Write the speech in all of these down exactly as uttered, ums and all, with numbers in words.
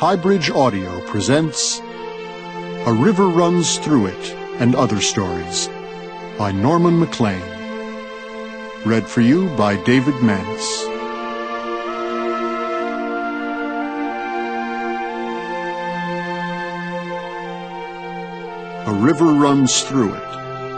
Highbridge Audio presents A River Runs Through It and Other Stories by Norman Maclean. Read for you by David Mance. A River Runs Through It.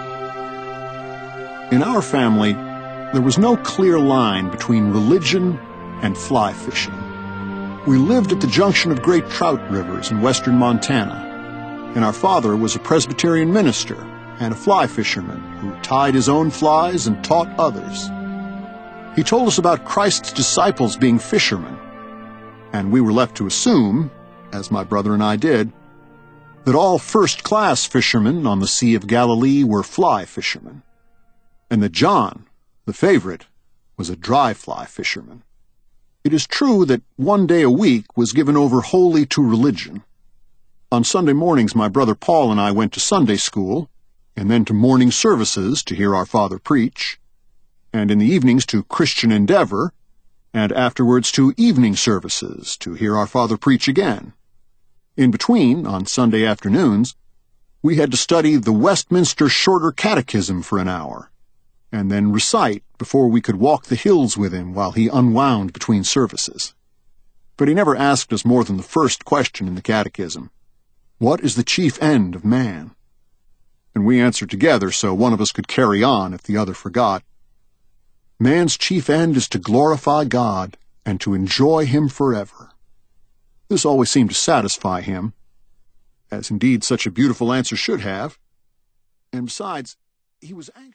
In our family, there was no clear line between religion and fly fishing. We lived at the junction of great trout rivers in western Montana, and our father was a Presbyterian minister and a fly fisherman who tied his own flies and taught others. He told us about Christ's disciples being fishermen, and we were left to assume, as my brother and I did, that all first-class fishermen on the Sea of Galilee were fly fishermen, and that John, the favorite, was a dry fly fisherman. It is true that one day a week was given over wholly to religion. On Sunday mornings, my brother Paul and I went to Sunday school, and then to morning services to hear our father preach, and in the evenings to Christian Endeavor, and afterwards to evening services to hear our father preach again. In between, on Sunday afternoons, we had to study the Westminster Shorter Catechism for an hour, and then recite before we could walk the hills with him while he unwound between services. But he never asked us more than the first question in the catechism: what is the chief end of man? And we answered together so one of us could carry on if the other forgot. Man's chief end is to glorify God and to enjoy him forever. This always seemed to satisfy him, as indeed such a beautiful answer should have, and besides, he was anxious.